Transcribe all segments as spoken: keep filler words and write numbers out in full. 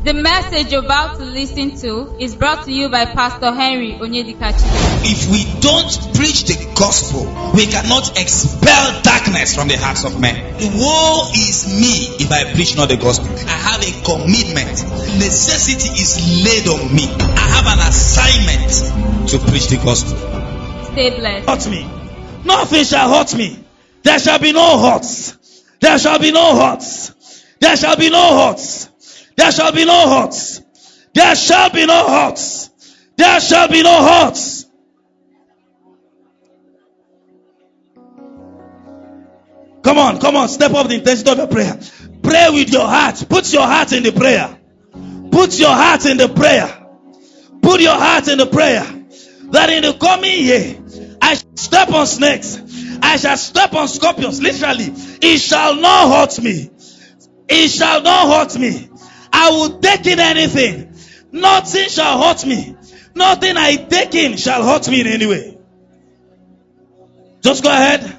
The message you're about to listen to is brought to you by Pastor Henry Onyedikachi. If we don't preach the gospel, we cannot expel darkness from the hearts of men. Woe is me if I preach not the gospel. I have a commitment. Necessity is laid on me. I have an assignment to preach the gospel. Stay blessed. Hurt me. Nothing shall hurt me. There shall be no hurts. There shall be no hurts. There shall be no hurts. There shall be no hurts. There shall be no hurts. There shall be no hurts. Come on, come on, step up the intensity of your prayer. Pray with your heart. Put your heart in the prayer. Put your heart in the prayer. Put your heart in the prayer. That in the coming year, I shall step on snakes. I shall step on scorpions. Literally, it shall not hurt me. It shall not hurt me. I will take in anything. Nothing shall hurt me. Nothing I take in shall hurt me in any way. Just go ahead.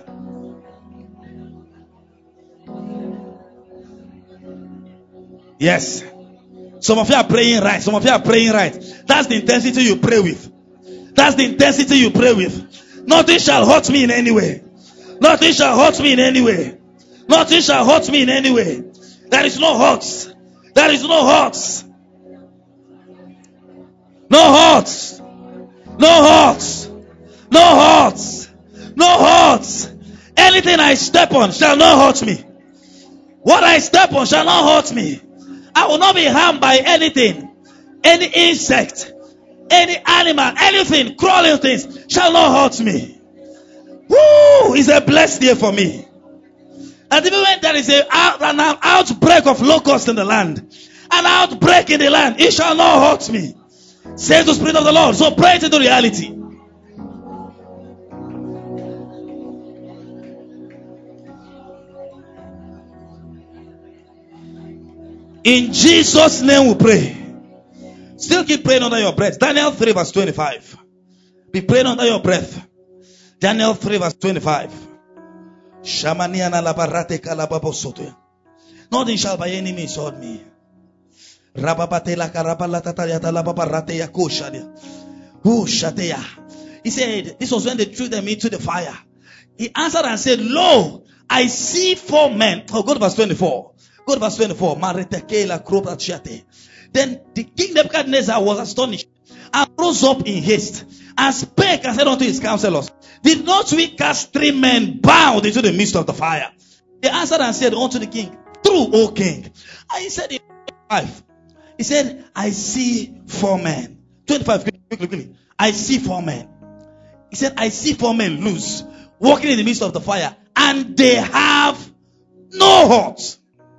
Yes. Some of you are praying right. Some of you are praying right. That's the intensity you pray with. That's the intensity you pray with. Nothing shall hurt me in any way. Nothing shall hurt me in any way. Nothing shall hurt me in any way. There is no hurts. There is no hurts. No hurts. No hurts. No hurts. No hurts. Anything I step on shall not hurt me. What I step on shall not hurt me. I will not be harmed by anything. Any insect, any animal, anything, crawling things shall not hurt me. Woo! It's a blessed day for me. And even when there is a, an outbreak of locusts in the land, an outbreak in the land, it shall not hurt me, says the Spirit of the Lord. So pray it into reality. In Jesus' name we pray. Still keep praying under your breath. Daniel three verse twenty-five. Be praying under your breath. Daniel three verse twenty-five. Nothing shall by any means hurt me. He said, this was when they threw them into the fire. He answered and said, Lo, I see four men. Oh, go to verse twenty-four. Go to verse twenty-four. Then the king Nebuchadnezzar was astonished and rose up in haste and spake and said unto his counselors, did not we cast three men bound into the midst of the fire? They answered and said unto the king, true, O king. And he said in twenty-five, he said, I see four men. twenty-five, quickly, quickly, quickly. I see four men. He said, I see four men loose, walking in the midst of the fire, and they have no hurt.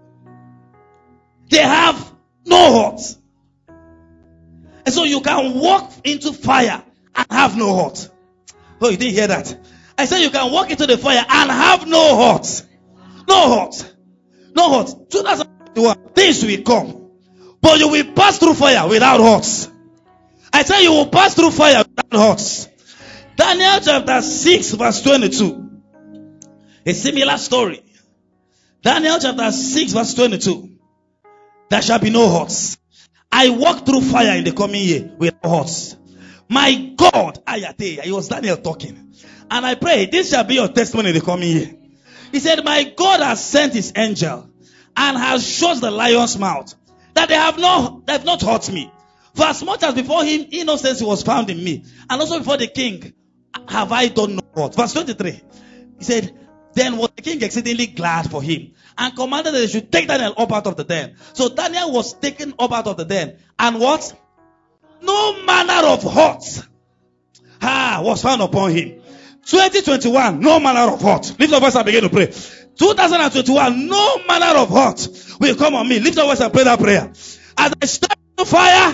They have no hurt. And so you can walk into fire and have no hurt. Oh, you didn't hear that? I said you can walk into the fire and have no hurt. No hurt. No hurt. twenty twenty-one, things will come. But you will pass through fire without hurts. I said you will pass through fire without hurts. Daniel chapter six verse twenty-two. A similar story. Daniel chapter six verse twenty-two. There shall be no hurts. I walk through fire in the coming year without hurts. My God, Ayate, it was Daniel talking. And I pray, this shall be your testimony in the coming year. He said, my God has sent his angel and has shut the lion's mouth, that they have not, they have not hurt me. For as much as before him innocence was found in me, and also before the king have I done no hurt. Verse twenty-three. He said, then was the king exceedingly glad for him, and commanded that they should take Daniel up out of the den. So Daniel was taken up out of the den. And what? No manner of hurt ah, was found upon him. twenty twenty-one, no manner of hurt. Lift your voice and begin to pray. twenty twenty-one, no manner of hurt will come on me. Lift your voice and pray that prayer. As I step into fire,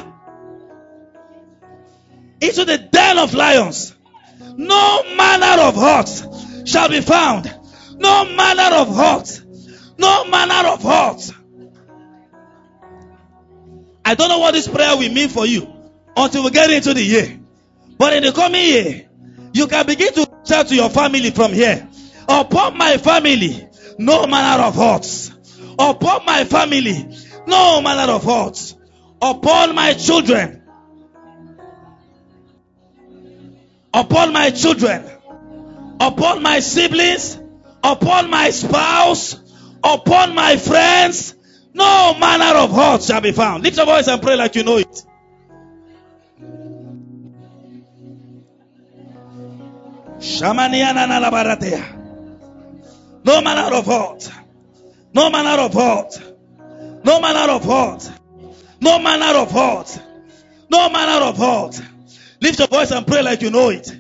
into the den of lions, no manner of hurt shall be found. No manner of hurt. No manner of hurt. I don't know what this prayer will mean for you until we get into the year. But in the coming year, you can begin to reach out to your family from here. Upon my family, no manner of hurts. Upon my family, no manner of hurts. upon my children, upon my children, upon my siblings, upon my spouse, upon my friends, no manner of hurt shall be found. Lift your voice and pray like you know it. No manner of hurt. No manner of hurt. No manner of hurt. No manner of hurt. No manner of hurt. Lift your voice and pray like you know it.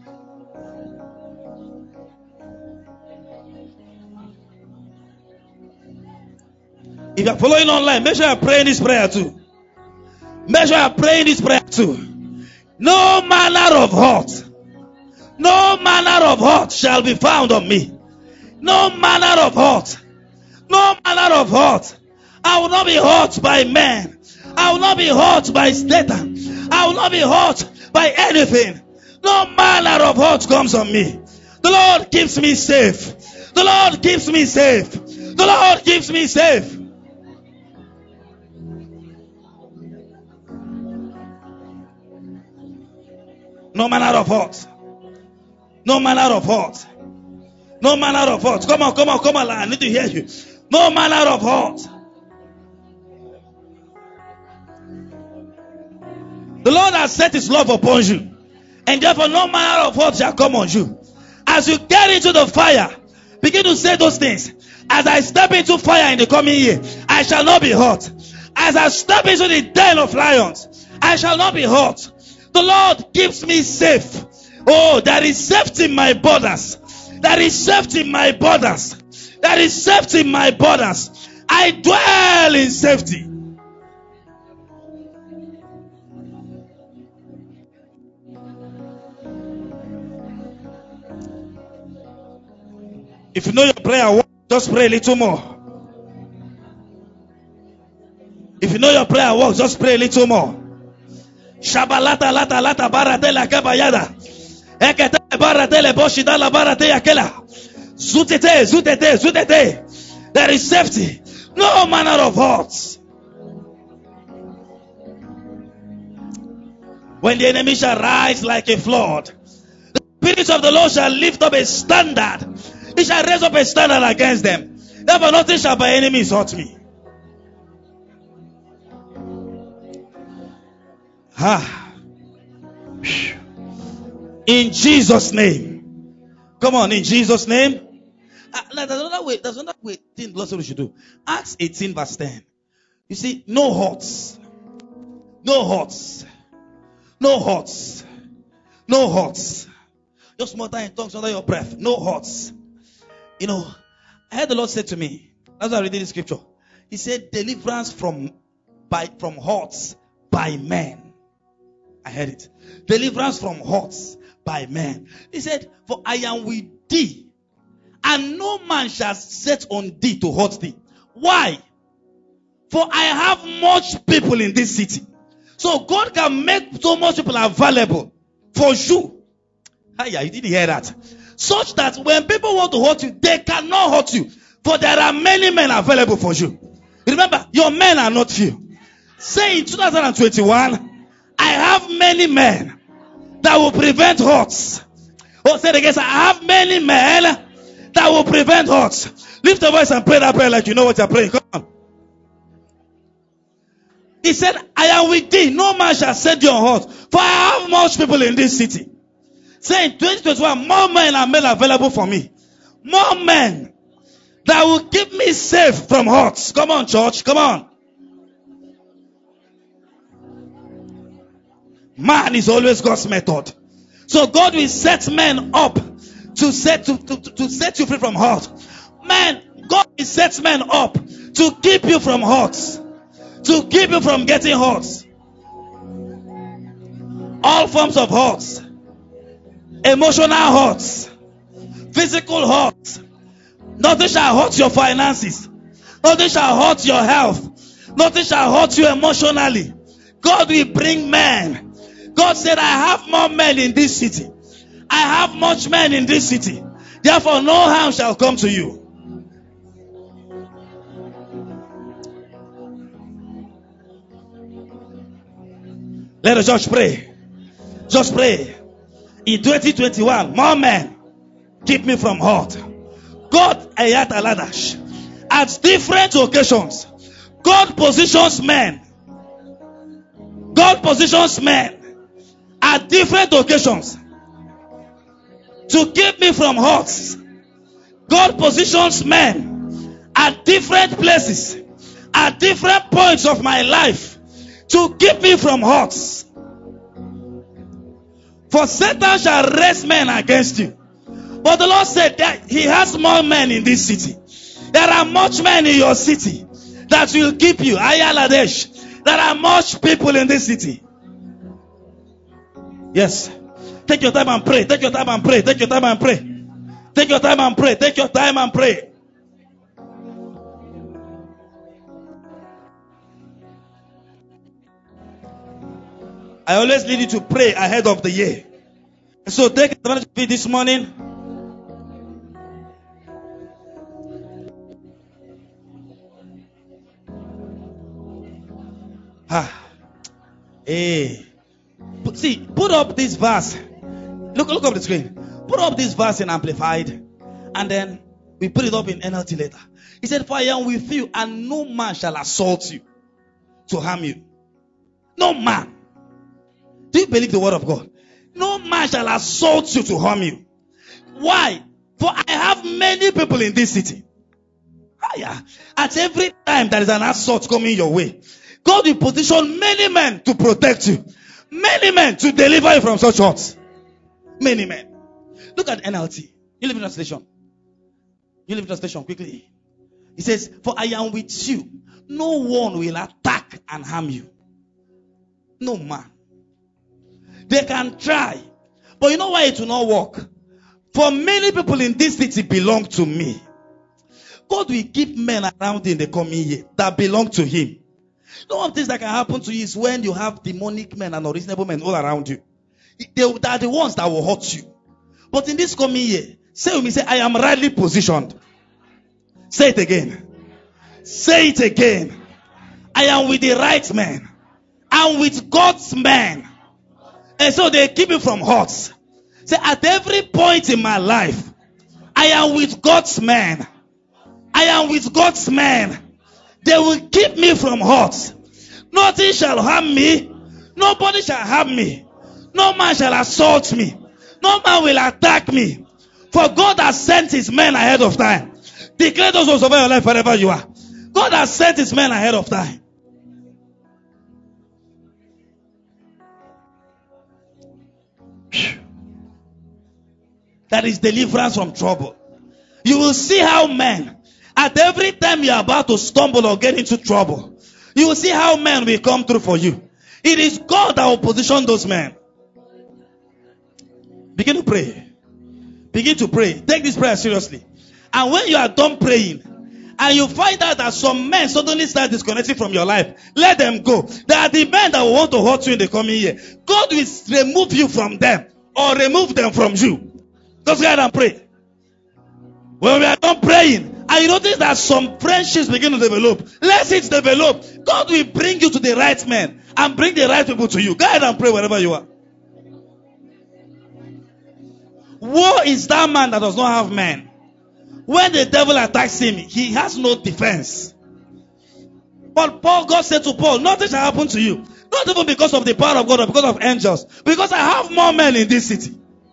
If you are following online, make sure you are praying this prayer too. Make sure you are praying this prayer too. No manner of hurt. No manner of hurt shall be found on me. No manner of hurt. No manner of hurt. I will not be hurt by men. I will not be hurt by Satan. I will not be hurt by anything. No manner of hurt comes on me. The Lord keeps me safe. The Lord keeps me safe. The Lord keeps me safe. No manner of hurt. No manner of hurt. No manner of hurt. Come on, come on, come on. I need to hear you. No manner of hurt. The Lord has set his love upon you, and therefore no manner of hurt shall come on you. As you get into the fire, begin to say those things. As I step into fire in the coming year, I shall not be hurt. As I step into the den of lions, I shall not be hurt. The Lord keeps me safe. Oh, there is safety in my borders. There is safety in my borders. There is safety in my borders. I dwell in safety. If you know your prayer, just pray a little more. If you know your prayer works, just pray a little more. Shabalata lata lata baratela kabayada. Ekete baratele boshida la barate yakela. Zutete, zutete, zutete. There is safety. No manner of hurt. When the enemy shall rise like a flood, the Spirit of the Lord shall lift up a standard. He shall raise up a standard against them. Therefore nothing shall by enemies hurt me. Ah. In Jesus' name. Come on, in Jesus' name. Uh, there's another way. There's another way. Thing the Lord said we should do. Acts eighteen verse ten. You see, no hurts, no hurts, no hurts, no hurts. Just more time in tongues under your breath. No hurts. You know, I heard the Lord say to me, as I read the scripture, He said, "Deliverance from by from hurts by men." I heard it. Deliverance from hurts by men. He said, "For I am with thee, and no man shall set on thee to hurt thee." Why? For I have much people in this city. So God can make so much people available for you. Hiya, you didn't hear that. Such that when people want to hurt you, they cannot hurt you. For there are many men available for you. Remember, your men are not few. Say in two thousand twenty-one, I have many men that will prevent hurts. Oh, say it again. I have many men that will prevent hurts. Lift your voice and pray that prayer like you know what you're praying. Come on. He said, "I am with thee. No man shall set you on hurt. For I have much people in this city." Say in twenty twenty-one, more men are made available for me. More men that will keep me safe from hurts. Come on, church. Come on. Man is always God's method. So God will set men up to set to, to, to set you free from hurt. Man, God will set men up to keep you from hurts. To keep you from getting hurts. All forms of hurts. Emotional hurts. Physical hurts. Nothing shall hurt your finances. Nothing shall hurt your health. Nothing shall hurt you emotionally. God will bring men. God said, "I have more men in this city. I have much men in this city. Therefore no harm shall come to you." Let the church pray. Just pray. In twenty twenty-one, more men keep me from hurt. God ayat aladash. At different occasions, God positions men. God positions men at different occasions to keep me from hurts. God positions men at different places, at different points of my life to keep me from hurts. For Satan shall raise men against you. But the Lord said that He has more men in this city. There are much men in your city that will keep you. Ayaladesh. There are much people in this city. Yes. Take your time and pray. Take your time and pray. Take your time and pray. Take your time and pray. Take your time and pray. I always lead you to pray ahead of the year. So take advantage of it this morning. Ah. Hey. Put, see, put up this verse. Look, look up the screen. Put up this verse in Amplified. And then we put it up in N L T later. He said, for I am with you, and no man shall assault you to harm you. No man. Do you believe the word of God? No man shall assault you to harm you. Why? For I have many people in this city. Ah, yeah. At every time there is an assault coming your way, God will position many men to protect you. Many men to deliver you from such hurts. Many men. Look at N L T. You live in translation. You live in translation quickly. It says, for I am with you. No one will attack and harm you. No man. They can try. But you know why it will not work? For many people in this city belong to me. God will keep men around in the coming year that belong to Him. One of the things that can happen to you is when you have demonic men and unreasonable men all around you. They, they are the ones that will hurt you. But in this coming year, say with me, say, I am rightly positioned. Say it again. Say it again. I am with the right men. I'm with God's men. And so they keep me from hurts. Say, at every point in my life, I am with God's men. I am with God's men. They will keep me from hurts. Nothing shall harm me. Nobody shall harm me. No man shall assault me. No man will attack me. For God has sent His men ahead of time. Declare those words over your life wherever you are. God has sent His men ahead of time. That is deliverance from trouble. You will see how men, at every time you are about to stumble or get into trouble, you will see how men will come through for you. It is God that will position those men. Begin to pray. Begin to pray. Take this prayer seriously. And when you are done praying, and you find out that some men suddenly start disconnecting from your life, let them go. They are the men that will want to hurt you in the coming year. God will remove you from them, or remove them from you. Just go ahead and pray. When we are done praying, and you notice that some friendships begin to develop, let it develop. God will bring you to the right men and bring the right people to you. Go ahead and pray wherever you are. Woe is that man that does not have men. When the devil attacks him, he has no defense. But Paul, God said to Paul, nothing shall happen to you. Not even because of the power of God or because of angels. Because I have more men in this city.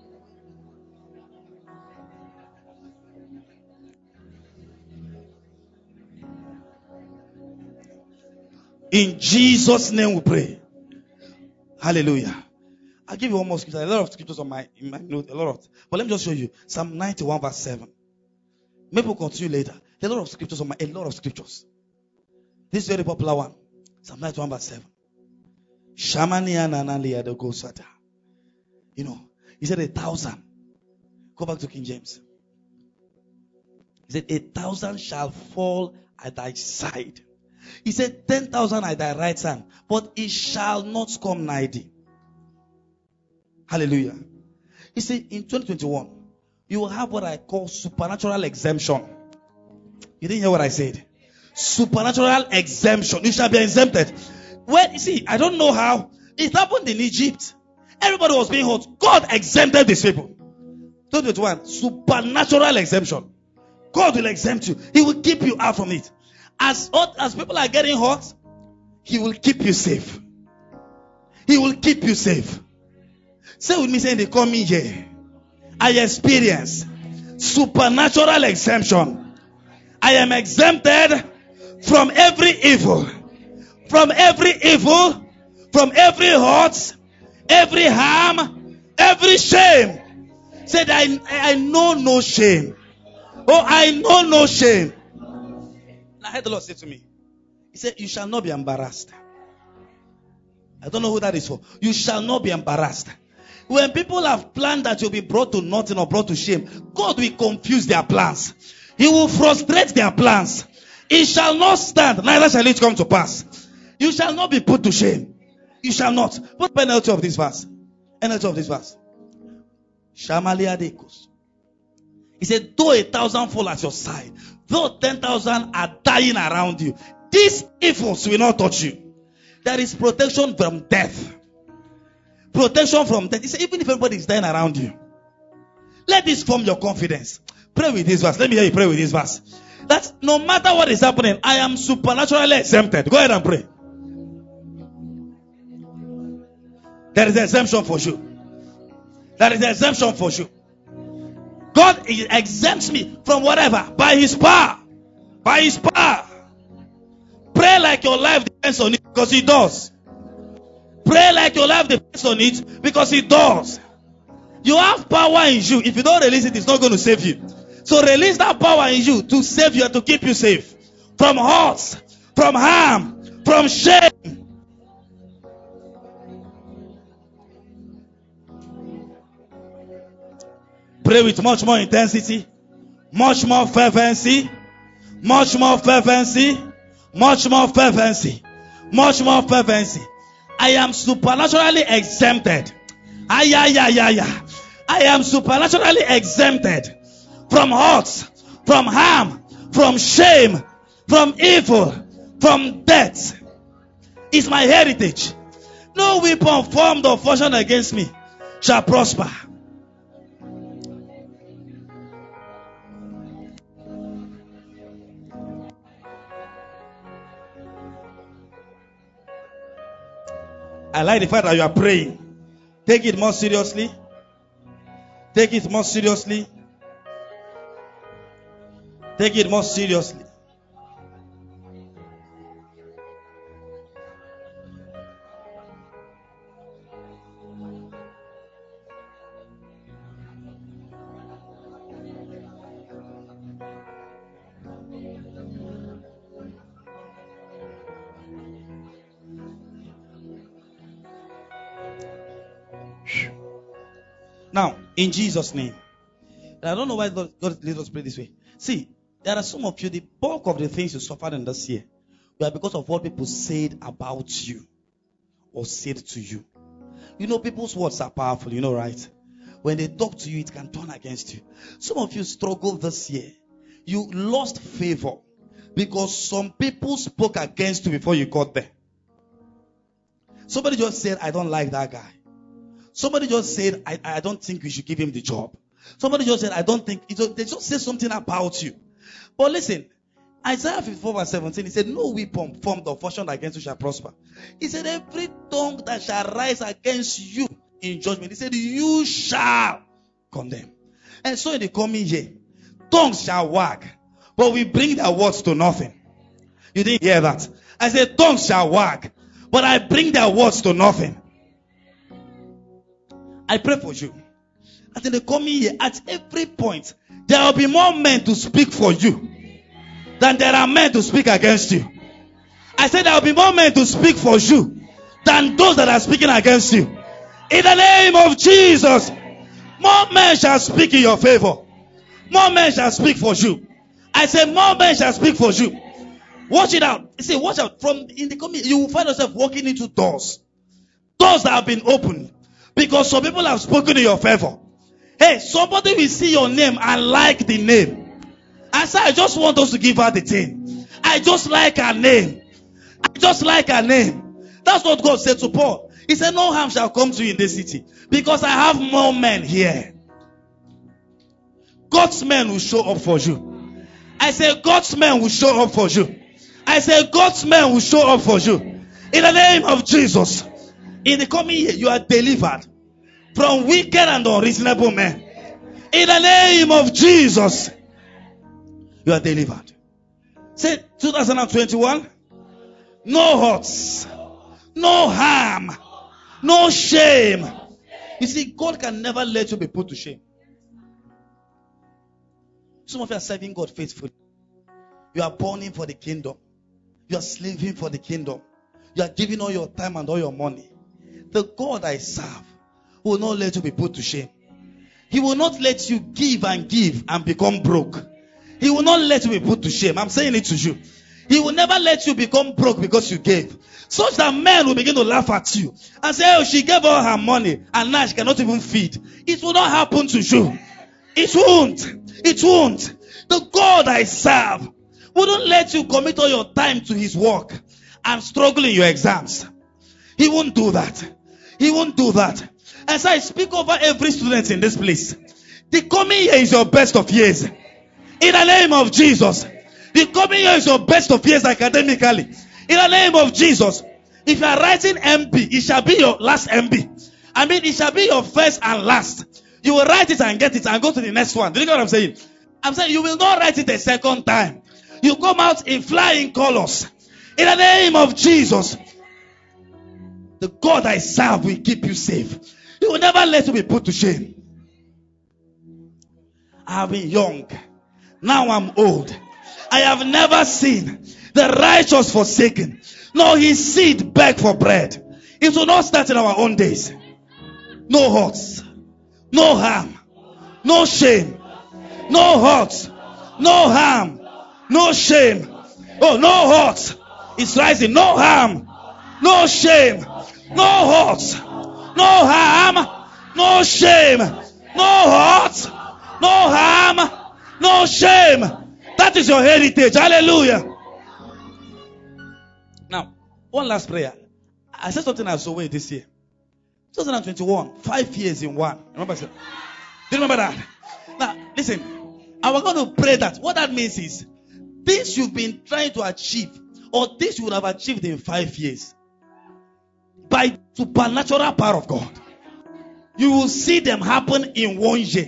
In Jesus' name we pray. Hallelujah. I'll give you one more scripture. A lot of scriptures on my, in my note. A lot of. But let me just show you. Psalm ninety-one verse seven. Maybe we'll continue later. There are a lot of scriptures on my, a lot of scriptures. This is a very popular one. Psalm ninety-one verse seven. Shamania nanali adogosata. You know, he said a thousand. Go back to King James. He said a thousand shall fall at thy side. He said ten thousand at thy right hand, but it shall not come nigh thee. Hallelujah. You see, in twenty twenty-one, you will have what I call supernatural exemption. You didn't hear what I said? Supernatural exemption. You shall be exempted. Well, you see, I don't know how It happened in Egypt. Everybody was being hot. God exempted these people. twenty twenty-one, supernatural exemption. God will exempt you. He will keep you out from it. As hot as people are getting hot, He will keep you safe. He will keep you safe. Say with me, say in the coming year, I experience supernatural exemption. I am exempted from every evil. From every evil. From every hurt. Every harm. Every shame. Said I, I know no shame. Oh, I know no shame. I heard the Lord say to me. He said, you shall not be embarrassed. I don't know who that is for. You shall not be embarrassed. When people have planned that you'll be brought to nothing or brought to shame, God will confuse their plans. He will frustrate their plans. It shall not stand, neither shall it come to pass. You shall not be put to shame. You shall not. What penalty of this verse? Penalty of this verse. Shamalia Dekos. He said, though a thousand fall at your side, though ten thousand are dying around you, these evils will not touch you. There is protection from death. Protection from death. He said, even if everybody is dying around you, let this form your confidence. Pray with this verse. Let me hear you pray with this verse. That no matter what is happening, I am supernaturally exempted. Go ahead and pray. There is an exemption for you. There is an exemption for you. God exempts me from whatever by His power. By His power. Pray like your life depends on it because He does. Pray like your life depends on it because He does. You have power in you. If you don't release it, it's not going to save you. So release that power in you to save you and to keep you safe. From hurt, from harm, from shame. Pray with much more intensity, much more fervency, much more fervency, much more fervency, much more fervency. I am supernaturally exempted. Ay, ay, ay, ay, ay. I am supernaturally exempted from hurt, from harm, from shame, from evil, from death. It's my heritage. No weapon formed or fashioned against me shall prosper. I like the fact that you are praying. Take it more seriously. Take it more seriously. Take it more seriously. Now, in Jesus' name. And I don't know why God let us pray this way. See, there are some of you, the bulk of the things you suffered in this year were because of what people said about you or said to you. You know, people's words are powerful, you know, right? When they talk to you, it can turn against you. Some of you struggled this year. You lost favor because some people spoke against you before you got there. Somebody just said, I don't like that guy. Somebody just said, I, I don't think we should give him the job. Somebody just said, I don't think, they just said something about you. But listen, Isaiah fifty-four verse seventeen, he said, no weapon formed or fashioned against you shall prosper. He said, every tongue that shall rise against you in judgment, he said, you shall condemn. And so in the coming year, tongues shall wag, but we bring their words to nothing. You didn't hear that? I said, tongues shall wag, but I bring their words to nothing. I pray for you that in the coming year, at every point, there will be more men to speak for you than there are men to speak against you. I said there will be more men to speak for you than those that are speaking against you. In the name of Jesus, more men shall speak in your favor. More men shall speak for you. I say more men shall speak for you. Watch it out. You see, watch out. From in the coming, you will find yourself walking into doors. Doors that have been opened. Because some people have spoken in your favor. Hey, somebody will see your name and like the name. I said, I just want us to give her the thing. I just like her name. I just like her name. That's what God said to Paul. He said, no harm shall come to you in this city, because I have more men here. God's men will show up for you. I say, God's men will show up for you. I say, God's men will show up for you. In the name of Jesus. In the coming year, you are delivered from wicked and unreasonable men. In the name of Jesus, you are delivered. Say twenty twenty-one. No hurts, no harm, no shame. You see, God can never let you be put to shame. Some of you are serving God faithfully. You are burning for the kingdom. You are slaving for the kingdom. You are giving all your time and all your money. The God I serve will not let you be put to shame. He will not let you give and give and become broke. He will not let you be put to shame. I'm saying it to you. He will never let you become broke because you gave. Such that men will begin to laugh at you and say, oh, she gave all her money and now she cannot even feed. It will not happen to you. It won't. It won't. The God I serve wouldn't let you commit all your time to his work and struggle in your exams. He won't do that. He won't do that. As I speak over every student in this place, the coming year is your best of years. In the name of Jesus. The coming year is your best of years academically. In the name of Jesus. If you are writing M B, it shall be your last M B. I mean, it shall be your first and last. You will write it and get it and go to the next one. Do you know what I'm saying? I'm saying you will not write it a second time. You come out in flying colors. In the name of Jesus. The God I serve will keep you safe. He will never let you be put to shame. I have been young. Now I'm old. I have never seen the righteous forsaken, nor his seed beg for bread. It will not start in our own days. No hurts, no harm, no shame, no hurts, no harm, no shame. Oh, no hurts. It's rising. No harm, no shame, no hurts, no harm, no shame, no hurts, no harm, no shame. That is your heritage. Hallelujah. Now, one last prayer. I said something I saw way this year. twenty twenty-one, five years in one. Remember? Do you remember that? Now, listen. I was going to pray that. What that means is, this you've been trying to achieve, or this you would have achieved in five years, by supernatural power of God, you will see them happen in one year.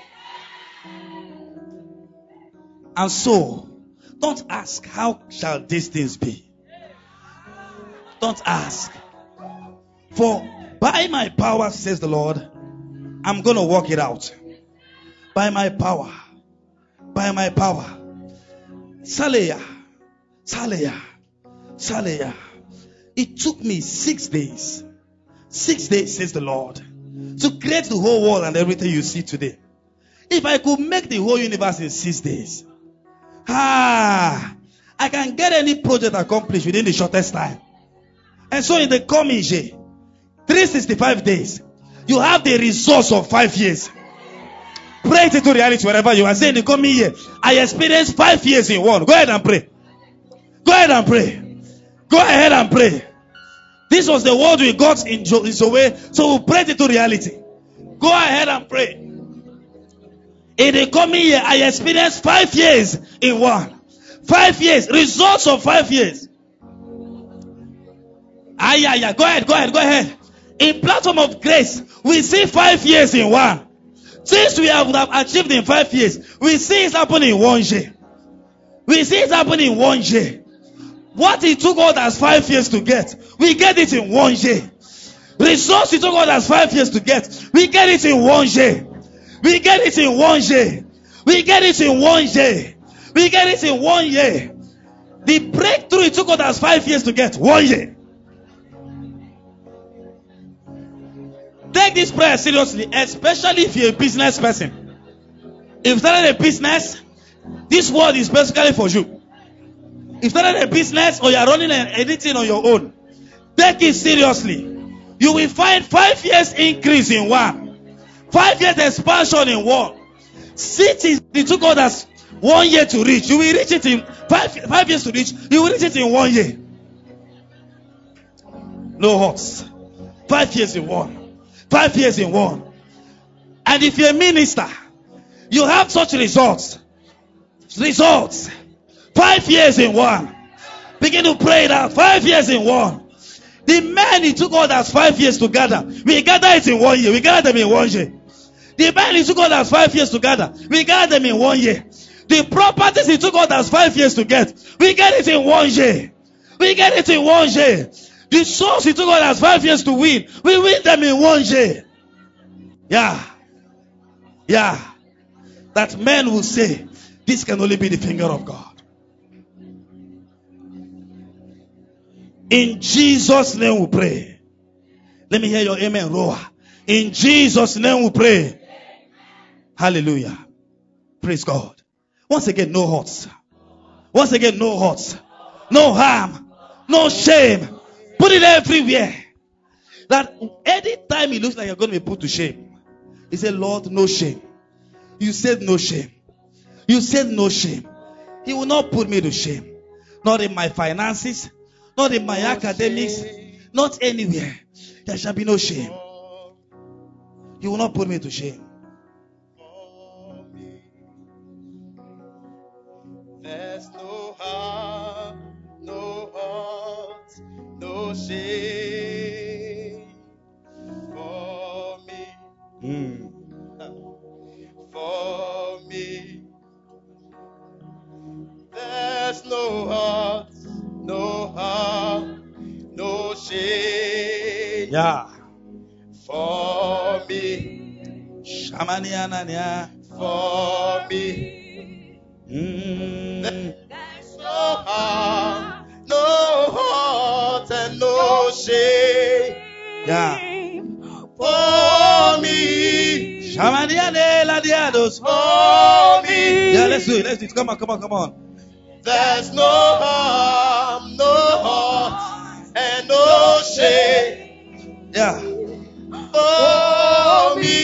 And so, don't ask, how shall these things be? Don't ask. For by my power, says the Lord, I'm going to work it out. By my power. By my power. Saleya. Saleya. Saleya. It took me six days. Six days, says the Lord, to create the whole world and everything you see today. If I could make the whole universe in six days, ah, I can get any project accomplished within the shortest time. And so in the coming year, three hundred sixty-five days, you have the results of five years. Pray it into reality wherever you are. Say in the coming year, I experienced five years in one. Go ahead and pray. Go ahead and pray. Go ahead and pray. This was the word we got in Zoe, so we'll pray it into reality. Go ahead and pray. In the coming year, I experienced five years in one. Five years. Results of five years. Ah, yeah, yeah. Go ahead, go ahead, go ahead. In platform of grace, we see five years in one. Things we have, have achieved in five years, we see it happen in one year. We see it happen in one year. What it took all as five years to get, we get it in one year. Results it took all as five years to get, we get it in one year. We get it in one year. We get it in one year. We get it in one year. The breakthrough it took us five years to get. One year. Take this prayer seriously, especially if you're a business person. If you started a business, this word is basically for you. If you started a business or you're running anything on your own, take it seriously. You will find five years increase in one. Five years expansion in one. Cities, it took others one year to reach. You will reach it in five, five years to reach. You will reach it in one year. No hurts. Five years in one. Five years in one. And if you're a minister, you have such results. Results. Five years in one. Begin to pray it out. Five years in one. The men it took others five years to gather. We gather it in one year. We gather them in one year. The men it took others five years to gather. We gather them in one year. The properties it took others five years to get. We get it in one year. We get it in one year. The souls it took others five years to win. We win them in one year. Yeah. Yeah. That men will say, this can only be the finger of God. In Jesus' name we pray. Let me hear your amen roar. In Jesus' name we pray. Hallelujah. Praise God. Once again, no hurts. Once again, no hurts. No harm. No shame. Put it everywhere. That anytime it looks like you're going to be put to shame, he said, Lord, no shame. You said no shame. You said no shame. He will not put me to shame. Not in my finances. Not in my academics. Not anywhere. There shall be no shame. He will not put me to shame. There's no harm, no hurt, no shame for me. Mm. For me. There's no hurt, no harm, no shame. Yeah. For me. Shamanianania. For me. Mm. There's no harm, no hurt, and no shame. Yeah. For me. Shamaniane ladiados. For me. Yeah, let's do it. Let's do it. Come on, come on, come on. There's no harm, no hurt, and no shame. Yeah. For me.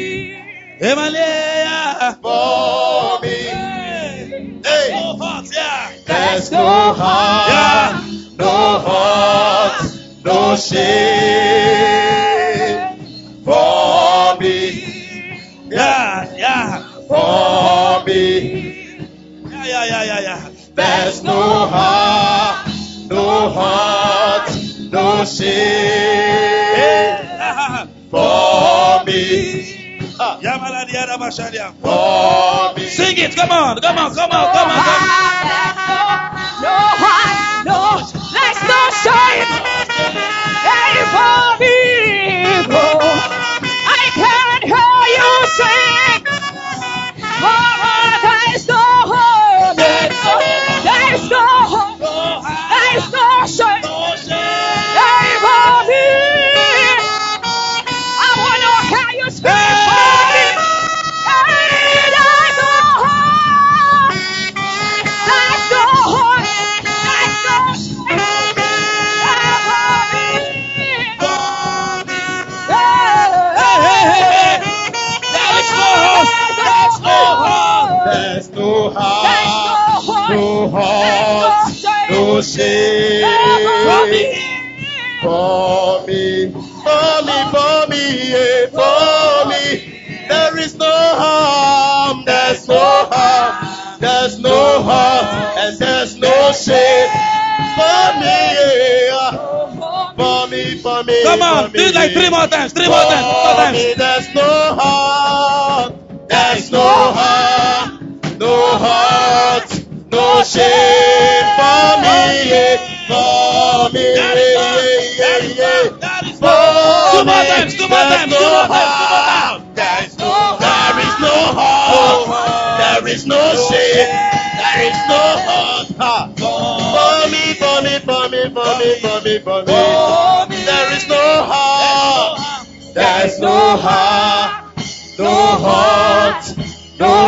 Emalia. For me. Hey. No heart, yeah. There's no harm, Yeah. no hurt, no shame. For me. Yeah, yeah. For me. Yeah, yeah, yeah, yeah, yeah. There's no harm, no hurt, no shame. Yeah. For me. Ah. Yamaladiada Bashadia. For me. Sing it, come on, come on, come on, come on, come on. No heart, no, there's no shame. Hey, for me, I can't hear you sing. Oh, there's no hope, there's no hope, there's no shame. Hey, for me, I wanna hear you scream for me. Hey, there's no hope, there's no hope, there's no shame. Hey, for me. Hey, hey, hey, hey. There is no hope. There's no hope. There's no harm, no hurt, no shame. For me. For me, for me, for me, yeah, for me. There is no harm, there's no harm, there's no harm, and there's no shame. For me, yeah. For me, for me. Come on, for do it like me. three more times, three more times, three more For times. me, there's no harm, there's no harm, no hurt, no shame. For me, yeah. For me, yeah, yeah, yeah, yeah. That is For two more me, times, two more there's times, two no more times, two more times. harm, there's no There is no harm, there is no shame, there is no hurt. For me, for me, for me, for me, for me, for me. There is no harm, there is no harm, no hurt, no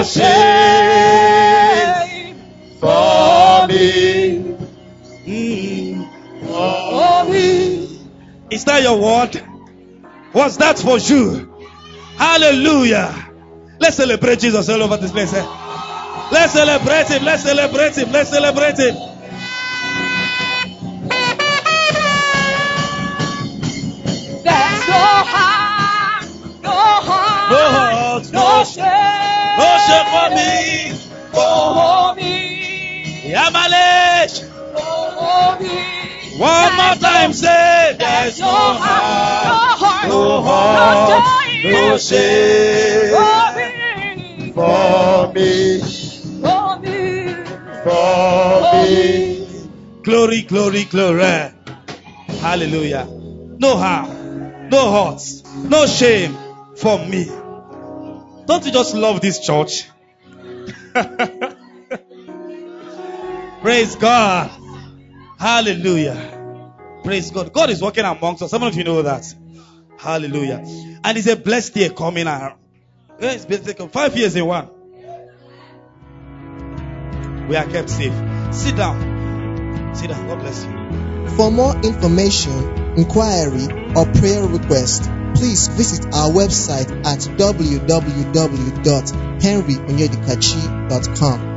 shame. For me, Mm. for me. Is that your word? What's that for you? Hallelujah. Let's celebrate Jesus all over this place. Eh? Let's celebrate him. Let's celebrate him. Let's celebrate him. There's Amalek. For me. One more time, say There's no heart, No no heart, joy, no shame for me, for me, for me, for me. glory, glory, glory. Hallelujah. No harm, no hurt, no shame for me. Don't you just love this church? Praise God. Hallelujah. Praise God. God is working amongst us. Some of you know that. Hallelujah. And it's a blessed year coming out. It's been taken five years in one. We are kept safe. Sit down. Sit down. God bless you. For more information, inquiry, or prayer request, please visit our website at w w w dot henry onyedikachi dot com.